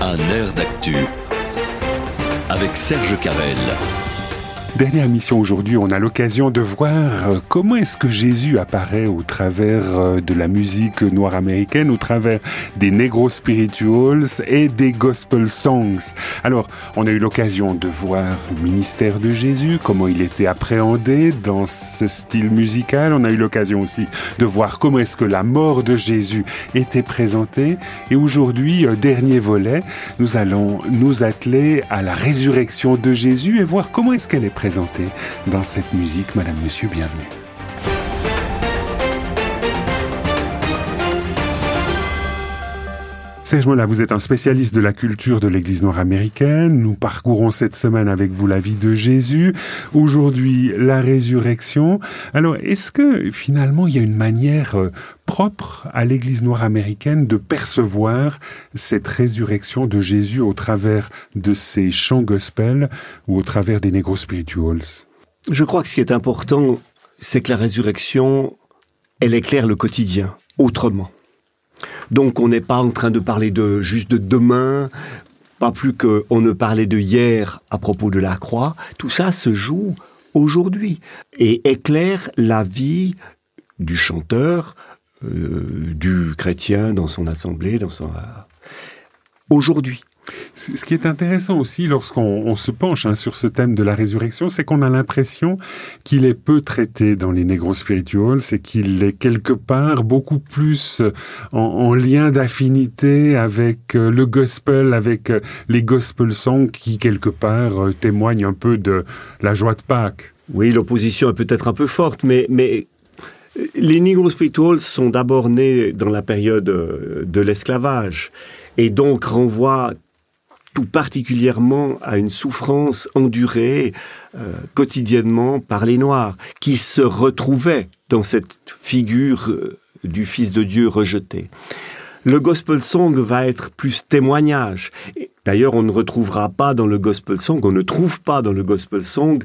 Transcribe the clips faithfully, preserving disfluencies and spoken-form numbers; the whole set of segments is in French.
Un air d'actu avec Serge Carrel. Dernière mission aujourd'hui, on a l'occasion de voir comment est-ce que Jésus apparaît au travers de la musique noire américaine, au travers des Negro Spirituals et des Gospel Songs. Alors, on a eu l'occasion de voir le ministère de Jésus, comment il était appréhendé dans ce style musical. On a eu l'occasion aussi de voir comment est-ce que la mort de Jésus était présentée. Et aujourd'hui, dernier volet, nous allons nous atteler à la résurrection de Jésus et voir comment est-ce qu'elle est présentée dans cette musique. Madame, monsieur, bienvenue. Serge Molla, vous êtes un spécialiste de la culture de l'Église noire américaine. Nous parcourons cette semaine avec vous la vie de Jésus. Aujourd'hui, la résurrection. Alors, est-ce que finalement, il y a une manière propre à l'Église noire américaine de percevoir cette résurrection de Jésus au travers de ses chants gospel ou au travers des Negro Spirituals? Je crois que ce qui est important, c'est que la résurrection, elle éclaire le quotidien autrement. Donc on n'est pas en train de parler de juste de demain, pas plus qu'on ne parlait de hier à propos de la croix. Tout ça se joue aujourd'hui et éclaire la vie du chanteur, euh, du chrétien dans son assemblée, dans son euh, aujourd'hui. Ce qui est intéressant aussi lorsqu'on on se penche hein, sur ce thème de la résurrection, c'est qu'on a l'impression qu'il est peu traité dans les Negro Spirituals et qu'il est quelque part beaucoup plus en, en lien d'affinité avec euh, le gospel, avec euh, les gospel songs qui quelque part euh, témoignent un peu de la joie de Pâques. Oui, l'opposition est peut-être un peu forte, mais, mais les Negro Spirituals sont d'abord nés dans la période de l'esclavage et donc renvoient tout particulièrement à une souffrance endurée euh, quotidiennement par les Noirs, qui se retrouvaient dans cette figure euh, du Fils de Dieu rejeté. Le gospel song va être plus témoignage. D'ailleurs, on ne retrouvera pas dans le gospel song, on ne trouve pas dans le gospel song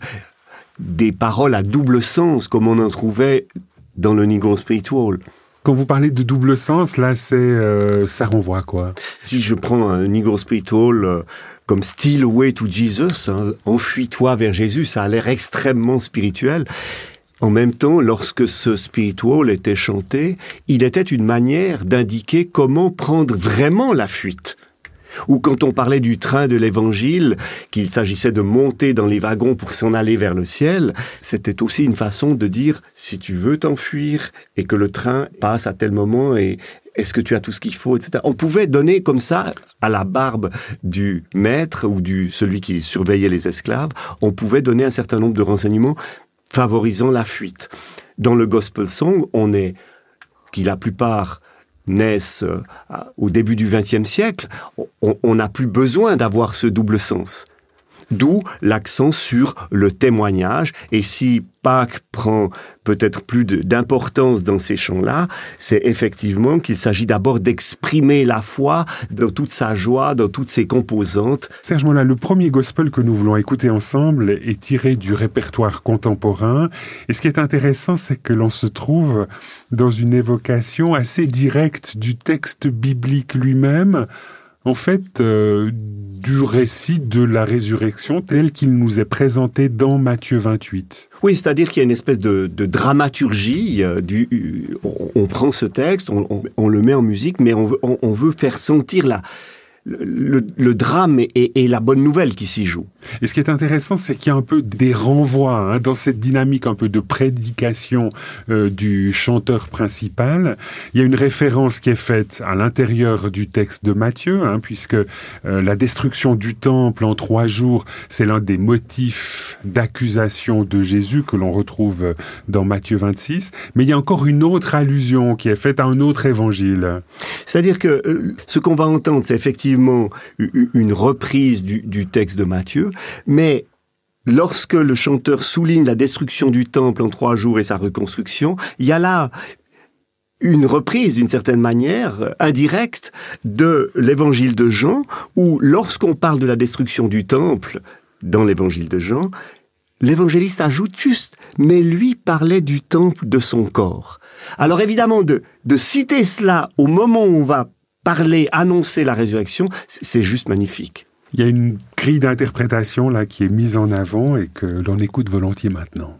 des paroles à double sens comme on en trouvait dans le Negro Spiritual. Quand vous parlez de double sens, là, c'est euh, ça renvoie à quoi? Si je prends un Negro Spiritual euh, comme Steal Away to Jesus, hein, enfuis-toi vers Jésus, ça a l'air extrêmement spirituel. En même temps, lorsque ce spiritual était chanté, il était une manière d'indiquer comment prendre vraiment la fuite. Ou quand on parlait du train de l'évangile, qu'il s'agissait de monter dans les wagons pour s'en aller vers le ciel, c'était aussi une façon de dire, si tu veux t'enfuir et que le train passe à tel moment, et est-ce que tu as tout ce qu'il faut, et cetera. On pouvait donner comme ça, à la barbe du maître ou du celui qui surveillait les esclaves, on pouvait donner un certain nombre de renseignements favorisant la fuite. Dans le gospel song, on est, qui la plupart naissent euh, au début du vingtième siècle, on n'a plus besoin d'avoir ce double sens. D'où l'accent sur le témoignage. Et si Pâques prend peut-être plus de, d'importance dans ces chants-là, c'est effectivement qu'il s'agit d'abord d'exprimer la foi dans toute sa joie, dans toutes ses composantes. Serge Molla, le premier gospel que nous voulons écouter ensemble est tiré du répertoire contemporain. Et ce qui est intéressant, c'est que l'on se trouve dans une évocation assez directe du texte biblique lui-même, en fait, euh, du récit de la résurrection tel qu'il nous est présenté dans Matthieu vingt-huit. Oui, c'est-à-dire qu'il y a une espèce de, de dramaturgie. Euh, du, on, on prend ce texte, on, on, on le met en musique, mais on veut, on, on veut faire sentir la, le, le drame et, et la bonne nouvelle qui s'y joue. Et ce qui est intéressant, c'est qu'il y a un peu des renvois hein, dans cette dynamique un peu de prédication euh, du chanteur principal. Il y a une référence qui est faite à l'intérieur du texte de Matthieu, hein, puisque euh, la destruction du temple en trois jours, c'est l'un des motifs d'accusation de Jésus que l'on retrouve dans Matthieu vingt-six. Mais il y a encore une autre allusion qui est faite à un autre évangile. C'est-à-dire que euh, ce qu'on va entendre, c'est effectivement une reprise du, du texte de Matthieu, mais lorsque le chanteur souligne la destruction du temple en trois jours et sa reconstruction, il y a là une reprise, d'une certaine manière, indirecte, de l'évangile de Jean, où lorsqu'on parle de la destruction du temple dans l'évangile de Jean, l'évangéliste ajoute juste, mais lui parlait du temple de son corps. Alors évidemment, de, de citer cela au moment où on va parler, annoncer la résurrection, c'est juste magnifique. Il y a une grille d'interprétation là qui est mise en avant et que l'on écoute volontiers maintenant.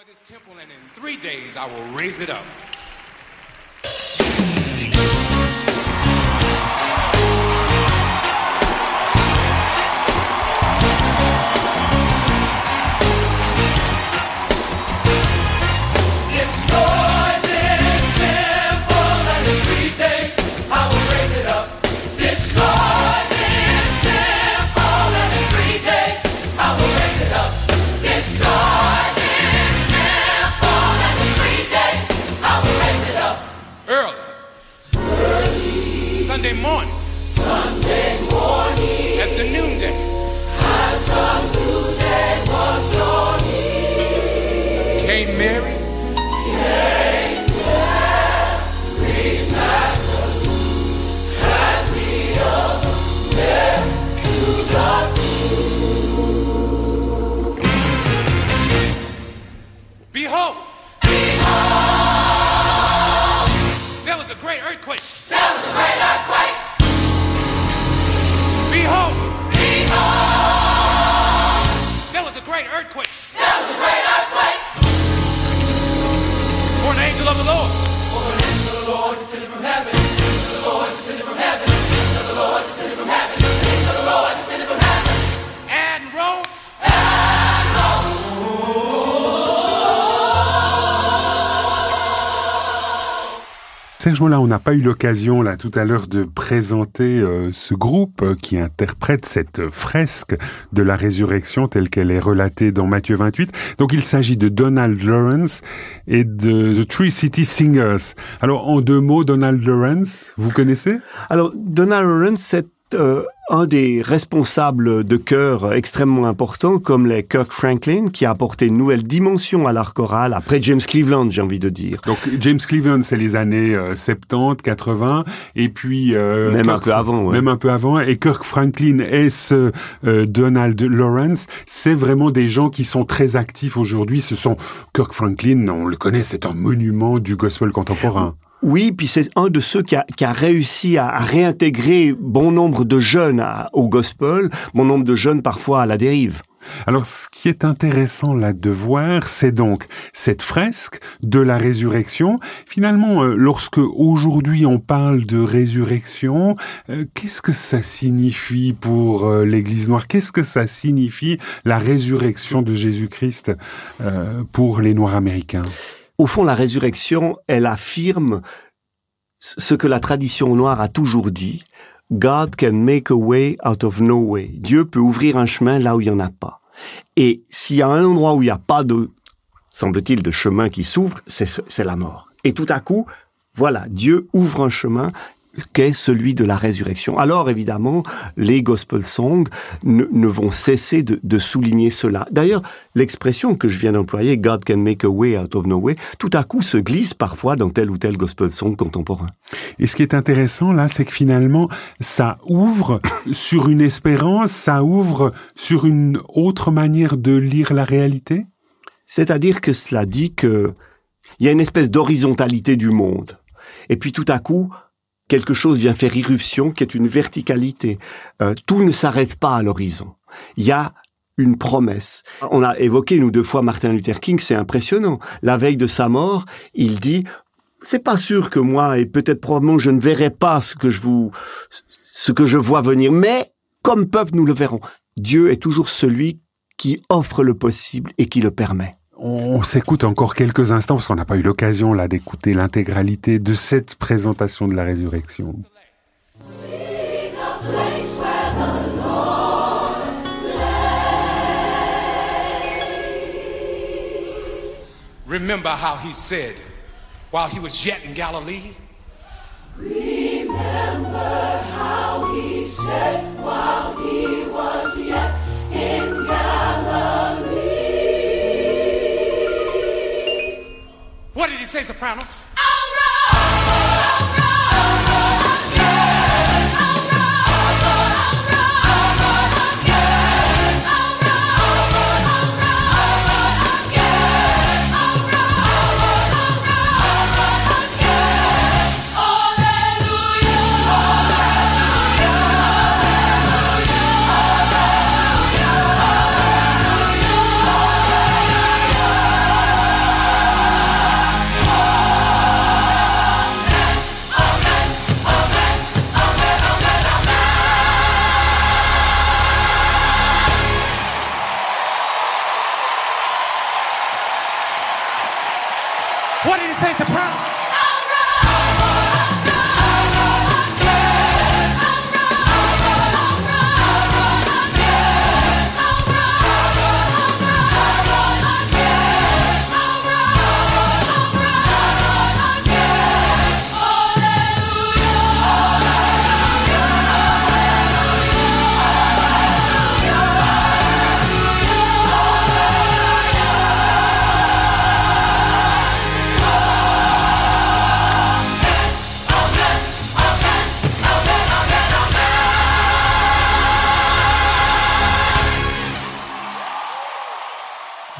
Sunday morning. Sunday morning. As the noonday. As the noonday was dawning. Came Mary. Came Mary Magdalene. And the other Mary to the tomb. Behold. Behold. There was a great earthquake. There was a great earthquake. Behold. Behold. There was a great earthquake. There was a great earthquake. For an angel of the Lord. For an angel of the Lord descended from heaven. Angel of the Lord descended from heaven. Angel of the Lord descended from heaven. Angel of the Lord descended from heaven. And rose. And rose. Serge Molin, on n'a pas eu l'occasion là tout à l'heure de présenter euh, ce groupe euh, qui interprète cette fresque de la résurrection telle qu'elle est relatée dans Matthieu vingt-huit. Donc il s'agit de Donald Lawrence et de The Three City Singers. Alors en deux mots, Donald Lawrence, vous connaissez ? Alors Donald Lawrence, c'est euh, un des responsables de chœurs extrêmement importants, comme les Kirk Franklin, qui a apporté une nouvelle dimension à l'art choral, après James Cleveland, j'ai envie de dire. Donc James Cleveland, c'est les années euh, soixante-dix, quatre-vingts, et puis... Euh, même Kirk, un peu avant, ouais. Même un peu avant, et Kirk Franklin et ce euh, Donald Lawrence, c'est vraiment des gens qui sont très actifs aujourd'hui. Ce sont Kirk Franklin, on le connaît, c'est un monument du gospel contemporain. Oui, puis c'est un de ceux qui a, qui a réussi à, à réintégrer bon nombre de jeunes à, au gospel, bon nombre de jeunes parfois à la dérive. Alors, ce qui est intéressant là de voir, c'est donc cette fresque de la résurrection. Finalement, euh, lorsque aujourd'hui on parle de résurrection, euh, qu'est-ce que ça signifie pour euh, l'Église noire ? Qu'est-ce que ça signifie la résurrection de Jésus-Christ euh, pour les Noirs américains ? Au fond, la résurrection, elle affirme ce que la tradition noire a toujours dit. God can make a way out of no way. Dieu peut ouvrir un chemin là où il n'y en a pas. Et s'il y a un endroit où il n'y a pas de, semble-t-il, de chemin qui s'ouvre, c'est, c'est la mort. Et tout à coup, voilà, Dieu ouvre un chemin qu'est celui de la résurrection. Alors, évidemment, les gospel songs ne, ne vont cesser de, de souligner cela. D'ailleurs, l'expression que je viens d'employer, God can make a way out of no way, tout à coup se glisse parfois dans tel ou tel gospel song contemporain. Et ce qui est intéressant, là, c'est que finalement, ça ouvre sur une espérance, ça ouvre sur une autre manière de lire la réalité ? C'est-à-dire que cela dit que il y a une espèce d'horizontalité du monde. Et puis tout à coup, quelque chose vient faire irruption, qui est une verticalité. Euh, tout ne s'arrête pas à l'horizon. Il y a une promesse. On a évoqué, nous, deux fois, Martin Luther King, c'est impressionnant. La veille de sa mort, il dit, c'est pas sûr que moi, et peut-être probablement, je ne verrai pas ce que je vous, ce que je vois venir, mais, comme peuple, nous le verrons. Dieu est toujours celui qui offre le possible et qui le permet. On s'écoute encore quelques instants, parce qu'on n'a pas eu l'occasion là d'écouter l'intégralité de cette présentation de la résurrection. Remember how he said, while he was yet in Galilee? Remember how he said, while he was yet in Galilee? What did he say, Sopranos? Hallelujah!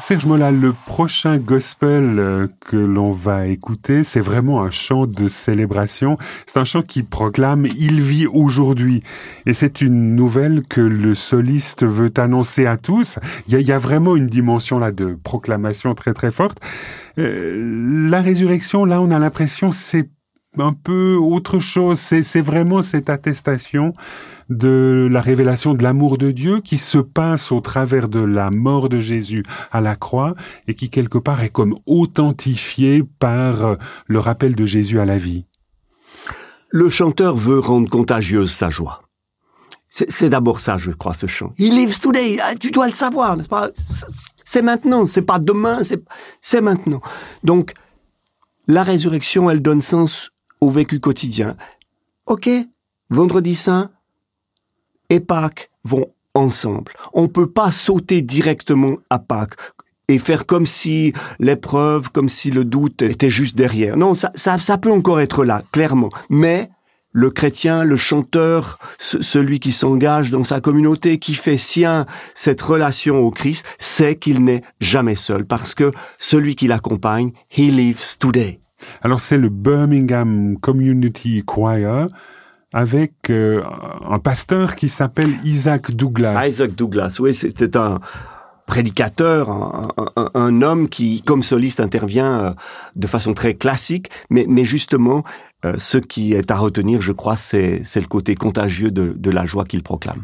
Serge Mollat, le prochain gospel euh, que l'on va écouter, c'est vraiment un chant de célébration. C'est un chant qui proclame « Il vit aujourd'hui ». Et c'est une nouvelle que le soliste veut annoncer à tous. Il y a, il y a vraiment une dimension là de proclamation très très forte. Euh, la résurrection, là, on a l'impression c'est un peu autre chose. C'est, c'est vraiment cette attestation de la révélation de l'amour de Dieu qui se passe au travers de la mort de Jésus à la croix et qui quelque part est comme authentifiée par le rappel de Jésus à la vie. Le chanteur veut rendre contagieuse sa joie. C'est, c'est d'abord ça, je crois, ce chant. He lives today. Tu dois le savoir, n'est-ce pas? C'est maintenant, c'est pas demain, c'est, c'est maintenant. Donc, la résurrection, elle donne sens au vécu quotidien. Ok, Vendredi Saint et Pâques vont ensemble. On peut pas sauter directement à Pâques et faire comme si l'épreuve, comme si le doute était juste derrière. Non, ça, ça, ça peut encore être là, clairement. Mais le chrétien, le chanteur, ce, celui qui s'engage dans sa communauté, qui fait sien cette relation au Christ, sait qu'il n'est jamais seul, parce que celui qui l'accompagne, he lives today. Alors c'est le Birmingham Community Choir avec euh, un pasteur qui s'appelle Isaac Douglas. Isaac Douglas, oui, c'était un prédicateur, un, un, un homme qui, comme soliste, intervient de façon très classique, mais, mais justement, euh, ce qui est à retenir, je crois, c'est, c'est le côté contagieux de, de la joie qu'il proclame.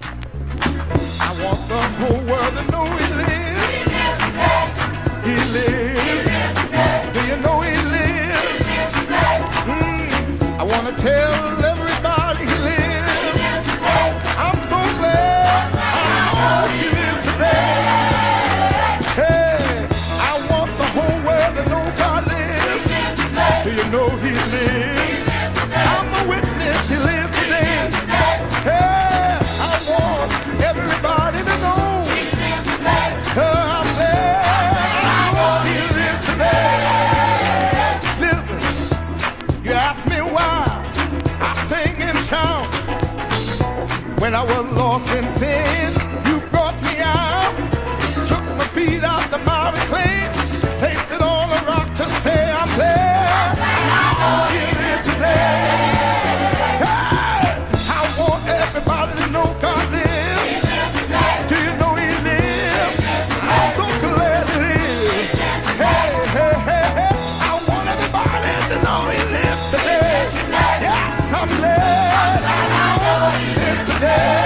When I was lost in sin, you brought me out, took my feet out the miry clay, placed it on a rock to say I'm there. I'm here today. Hey, I want everybody to know God lives. Do you know He lives? I'm so glad He lives. Hey, hey, hey, hey, I want everybody to know He lives today. Yes, I'm glad He lives today.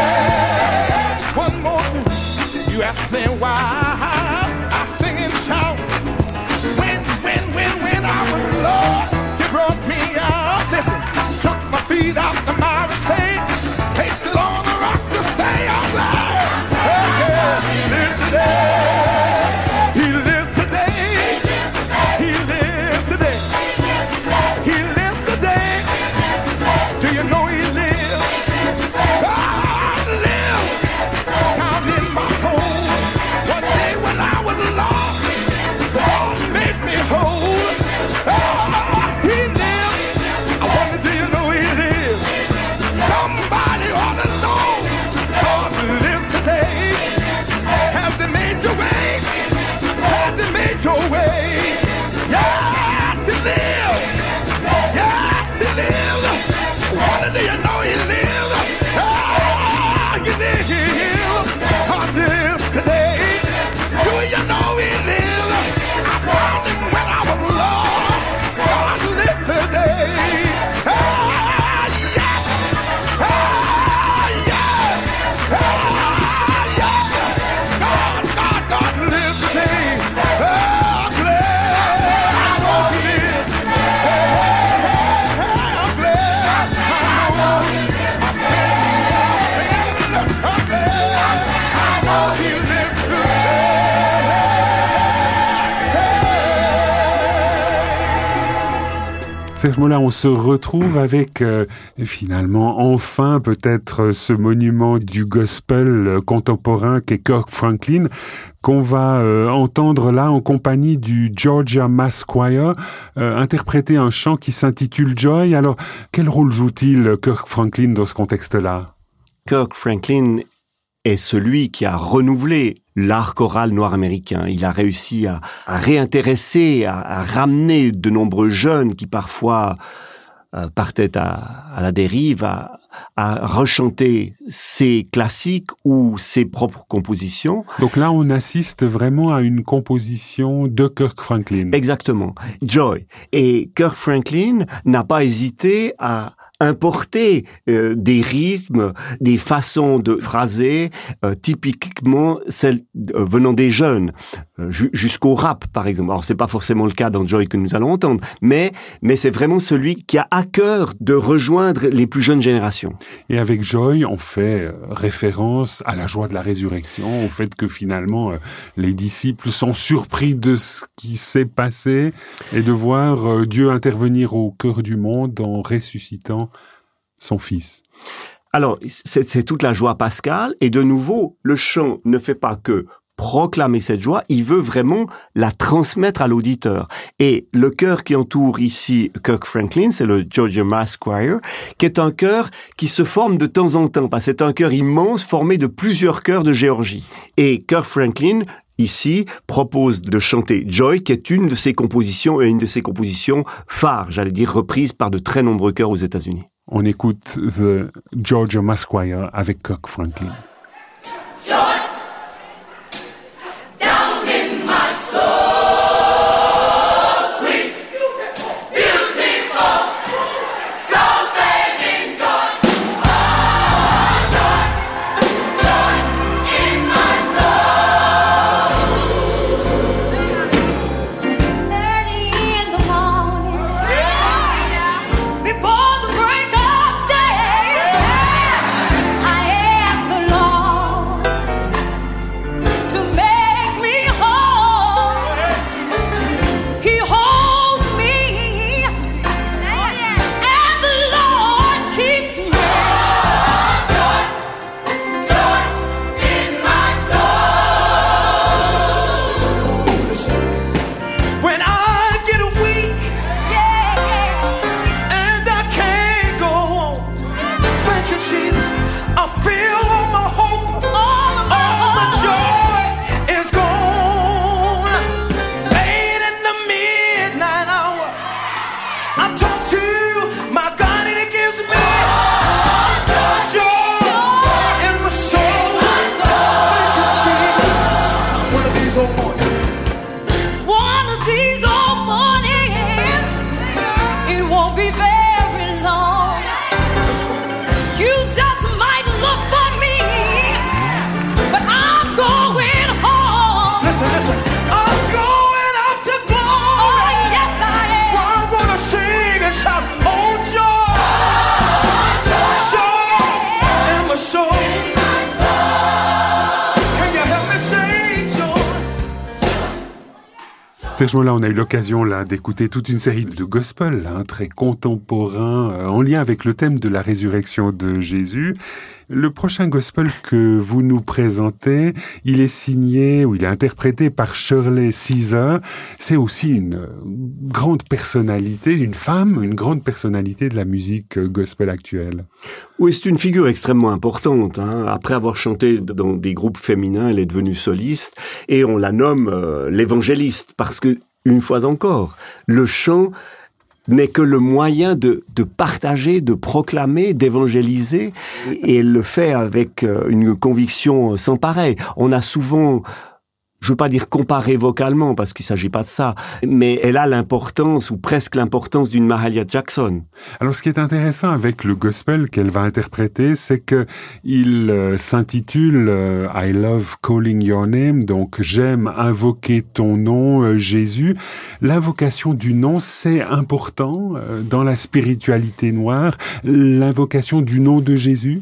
One more thing, you ask me why I sing and shout. When, when, when, when I was lost, you brought me out. Listen, took my feet out the miry clay, placed it on the rock to say I'm glad. Okay, He lives today. He lives today. He lives today. He lives today. Do you know He lives? God lives down in my soul. One day when I was lost, the Lord made me whole. Oh, He lives. I wonder, do you know He lives? Somebody ought to know God lives today. Has He made your way? Has He made your way? Yes, He lives. Yes, He lives. I wonder, do you know He lives? Ah, He lives. God lives today. Do you know He lives? I found Him when I was lost. God lives today. Ah, yes. Ah, yes. Ah, yes. God, God, God lives today. Ah, I'm glad I know He lives. Hey, hey, hey, hey, I'm glad I know He lives. I'm glad, I'm glad I know He lives today. Serge Mollat, on se retrouve avec euh, finalement enfin peut-être ce monument du gospel contemporain qu'est Kirk Franklin, qu'on va euh, entendre là en compagnie du Georgia Mass Choir euh, interpréter un chant qui s'intitule Joy. Alors, quel rôle joue-t-il Kirk Franklin dans ce contexte-là? Kirk Franklin est celui qui a renouvelé l'art choral noir américain. Il a réussi à, à réintéresser, à, à ramener de nombreux jeunes qui parfois euh, partaient à, à la dérive, à, à rechanter ses classiques ou ses propres compositions. Donc là, on assiste vraiment à une composition de Kirk Franklin. Exactement. Joy. Et Kirk Franklin n'a pas hésité à importer euh, des rythmes, des façons de phraser, euh, typiquement celles euh, venant des jeunes, euh, ju- jusqu'au rap par exemple. Alors c'est pas forcément le cas dans Joy que nous allons entendre, mais mais c'est vraiment celui qui a à cœur de rejoindre les plus jeunes générations. Et avec Joy, on fait euh, référence à la joie de la résurrection, au fait que finalement euh, les disciples sont surpris de ce qui s'est passé et de voir euh, Dieu intervenir au cœur du monde en ressuscitant son fils. Alors, c'est, c'est toute la joie pascale, et de nouveau, le chant ne fait pas que proclamer cette joie, il veut vraiment la transmettre à l'auditeur. Et le chœur qui entoure ici Kirk Franklin, c'est le Georgia Mass Choir, qui est un chœur qui se forme de temps en temps, parce que c'est un chœur immense formé de plusieurs chœurs de Géorgie. Et Kirk Franklin, ici, propose de chanter Joy, qui est une de ses compositions, et une de ses compositions phares, j'allais dire, reprises par de très nombreux chœurs aux États-Unis. On écoute The Georgia Mass Choir avec Kirk Franklin. Serge Molin, on a eu l'occasion là d'écouter toute une série de gospels hein, très contemporains euh, en lien avec le thème de la résurrection de Jésus. Le prochain gospel que vous nous présentez, il est signé ou il est interprété par Shirley Caesar. C'est aussi une grande personnalité, une femme, une grande personnalité de la musique gospel actuelle. Oui, c'est une figure extrêmement importante. Hein. Après avoir chanté dans des groupes féminins, elle est devenue soliste et on la nomme euh, l'évangéliste parce que, une fois encore, le chant n'est que le moyen de, de partager, de proclamer, d'évangéliser, et elle le fait avec une conviction sans pareil. On a souvent, je veux pas dire comparé vocalement, parce qu'il s'agit pas de ça, mais elle a l'importance, ou presque l'importance d'une Mahalia Jackson. Alors, ce qui est intéressant avec le gospel qu'elle va interpréter, c'est que il euh, s'intitule euh, I love calling your name, donc j'aime invoquer ton nom, euh, Jésus. L'invocation du nom, c'est important euh, dans la spiritualité noire, l'invocation du nom de Jésus.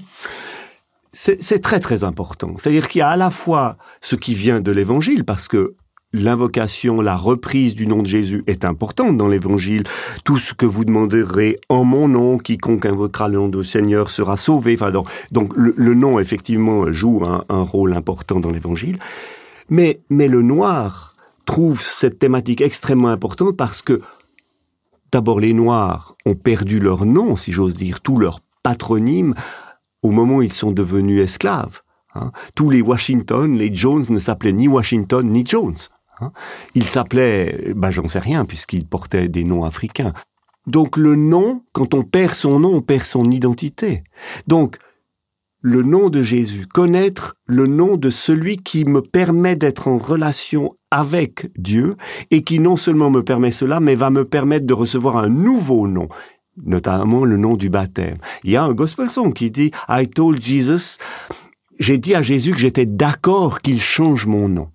C'est, c'est très très important. C'est-à-dire qu'il y a à la fois ce qui vient de l'Évangile, parce que l'invocation, la reprise du nom de Jésus est importante dans l'Évangile. Tout ce que vous demanderez en mon nom, quiconque invoquera le nom du Seigneur sera sauvé. Enfin, donc, donc le, le nom effectivement joue un, un rôle important dans l'Évangile. Mais, mais le noir trouve cette thématique extrêmement importante parce que d'abord les Noirs ont perdu leur nom, si j'ose dire, tout leur patronyme au moment où ils sont devenus esclaves. Hein. Tous les Washington, les Jones ne s'appelaient ni Washington ni Jones. Hein. Ils s'appelaient, ben j'en sais rien, puisqu'ils portaient des noms africains. Donc le nom, quand on perd son nom, on perd son identité. Donc, le nom de Jésus, connaître le nom de celui qui me permet d'être en relation avec Dieu et qui non seulement me permet cela, mais va me permettre de recevoir un nouveau nom, notamment le nom du baptême. Il y a un gospel song qui dit « I told Jesus », j'ai dit à Jésus que j'étais d'accord qu'il change mon nom,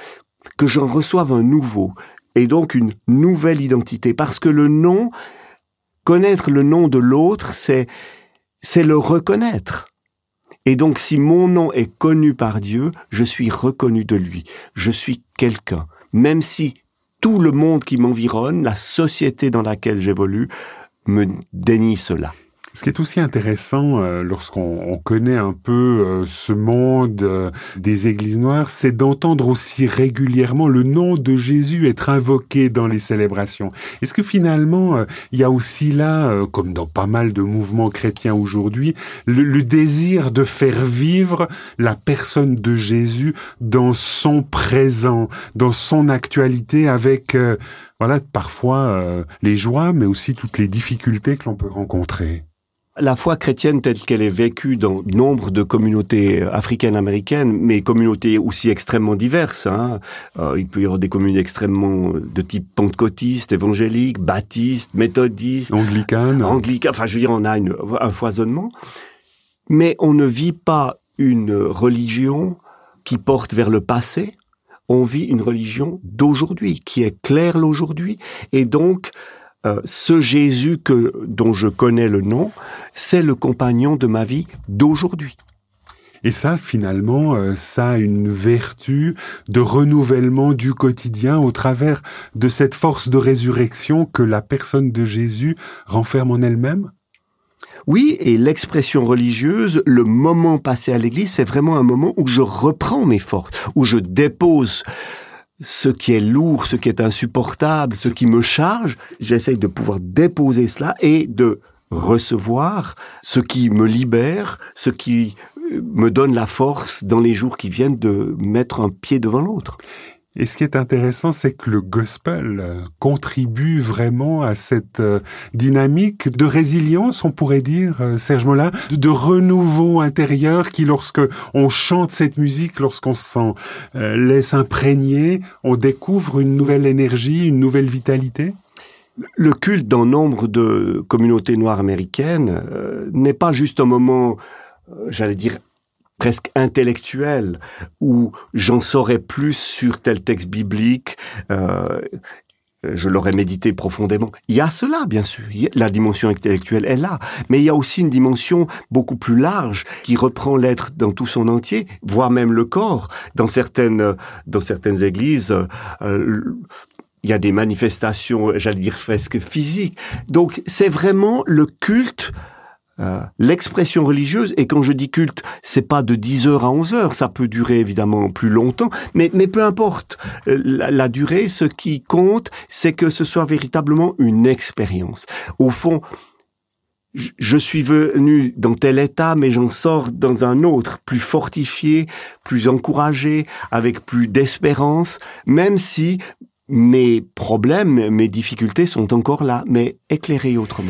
que j'en reçoive un nouveau, et donc une nouvelle identité, parce que le nom, connaître le nom de l'autre, c'est, c'est le reconnaître. Et donc, si mon nom est connu par Dieu, je suis reconnu de lui. Je suis quelqu'un. Même si tout le monde qui m'environne, la société dans laquelle j'évolue, me dénie cela. Ce qui est aussi intéressant euh, lorsqu'on on connaît un peu euh, ce monde euh, des églises noires, c'est d'entendre aussi régulièrement le nom de Jésus être invoqué dans les célébrations. Est-ce que finalement, euh, il y a aussi là, euh, comme dans pas mal de mouvements chrétiens aujourd'hui, le, le désir de faire vivre la personne de Jésus dans son présent, dans son actualité, avec euh, voilà parfois euh, les joies, mais aussi toutes les difficultés que l'on peut rencontrer? La foi chrétienne telle qu'elle est vécue dans nombre de communautés africaines-américaines, mais communautés aussi extrêmement diverses. Hein. Euh, il peut y avoir des communes extrêmement de type pentecôtiste, évangélique, baptiste, méthodiste, anglicane. Anglican. Enfin, je veux dire, on a une, un foisonnement. Mais on ne vit pas une religion qui porte vers le passé. On vit une religion d'aujourd'hui, qui est claire l'aujourd'hui, et donc Euh, ce Jésus que, dont je connais le nom, c'est le compagnon de ma vie d'aujourd'hui. Et ça, finalement, euh, ça a une vertu de renouvellement du quotidien au travers de cette force de résurrection que la personne de Jésus renferme en elle-même? Oui, et l'expression religieuse, le moment passé à l'église, c'est vraiment un moment où je reprends mes forces, où je dépose ce qui est lourd, ce qui est insupportable, ce qui me charge, j'essaye de pouvoir déposer cela et de recevoir ce qui me libère, ce qui me donne la force dans les jours qui viennent de mettre un pied devant l'autre. Et ce qui est intéressant, c'est que le gospel contribue vraiment à cette dynamique de résilience, on pourrait dire, Serge Molin, de renouveau intérieur qui, lorsque on chante cette musique, lorsqu'on s'en laisse imprégner, on découvre une nouvelle énergie, une nouvelle vitalité. Le culte dans nombre de communautés noires américaines euh, n'est pas juste un moment, euh, j'allais dire, presque intellectuel, où j'en saurais plus sur tel texte biblique, euh, je l'aurais médité profondément. Il y a cela, bien sûr, la dimension intellectuelle est là, mais il y a aussi une dimension beaucoup plus large qui reprend l'être dans tout son entier, voire même le corps. Dans certaines, dans certaines églises, euh, il y a des manifestations, j'allais dire presque physiques. Donc c'est vraiment le culte, Euh, l'expression religieuse, et quand je dis culte, c'est pas de dix heures à onze heures, ça peut durer évidemment plus longtemps, mais, mais peu importe. La, la durée, ce qui compte, c'est que ce soit véritablement une expérience. Au fond, je, je suis venu dans tel état, mais j'en sors dans un autre, plus fortifié, plus encouragé, avec plus d'espérance, même si mes problèmes, mes difficultés sont encore là, mais éclairés autrement.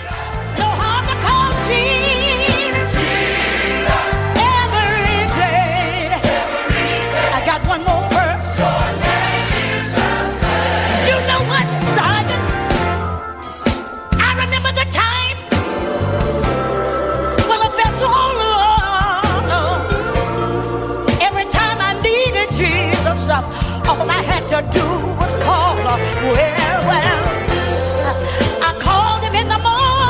All I had to do was call, well, well, I called him in the morning.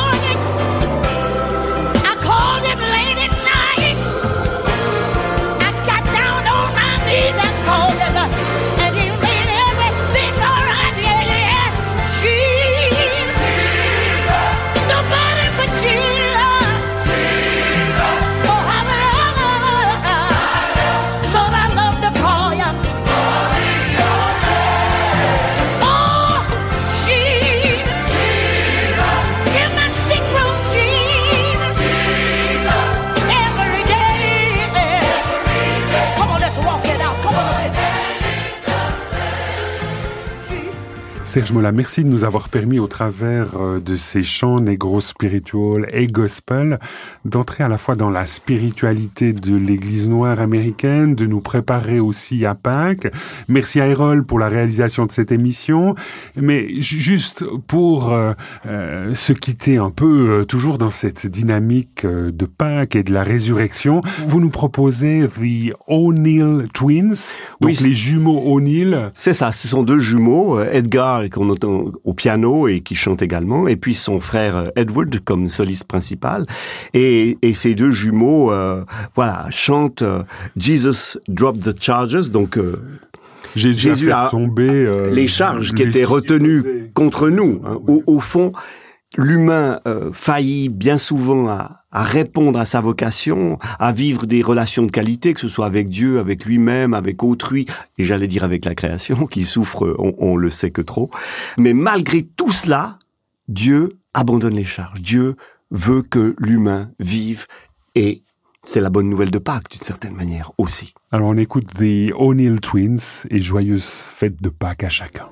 Serge Mollat, merci de nous avoir permis au travers de ces chants negro spiritual et gospel d'entrer à la fois dans la spiritualité de l'Église noire américaine, de nous préparer aussi à Pâques. Merci à Errol pour la réalisation de cette émission. Mais juste pour euh, euh, se quitter un peu, euh, toujours dans cette dynamique euh, de Pâques et de la résurrection, vous nous proposez The O'Neill Twins, donc oui, les jumeaux O'Neill. C'est ça, ce sont deux jumeaux, Edgar qu'on entend au piano et qui chante également, et puis son frère Edward comme soliste principal. Et, et ces deux jumeaux, euh, voilà, chantent euh, Jesus Dropped the Charges, donc euh, Jésus, Jésus a fait a tomber euh, les charges qui les étaient retenues posées contre nous. Hein. Au, au fond, l'humain euh, faillit bien souvent à, à répondre à sa vocation, à vivre des relations de qualité, que ce soit avec Dieu, avec lui-même, avec autrui, et j'allais dire avec la création, qui souffre, on, on le sait que trop. Mais malgré tout cela, Dieu abandonne les charges. Dieu veut que l'humain vive, et c'est la bonne nouvelle de Pâques, d'une certaine manière, aussi. Alors on écoute The O'Neill Twins et joyeuse fête de Pâques à chacun.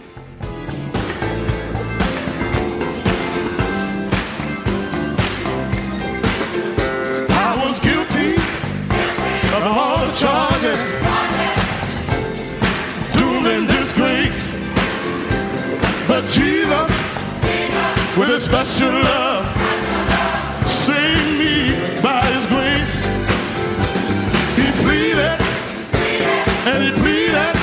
Of all the charges, doom and disgrace, but Jesus, with His special love, saved me by His grace. He pleaded, and He pleaded,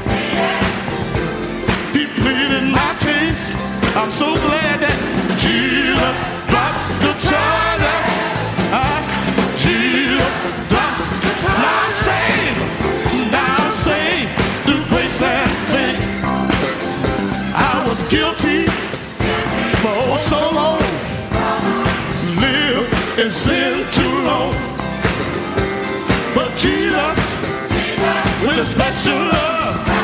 He pleaded my case. I'm so glad that Jesus dropped the charges. Ah, Jesus dropped. Now saved, now saved through grace and faith. I was guilty for so long, lived in sin too long. But Jesus, with a special love,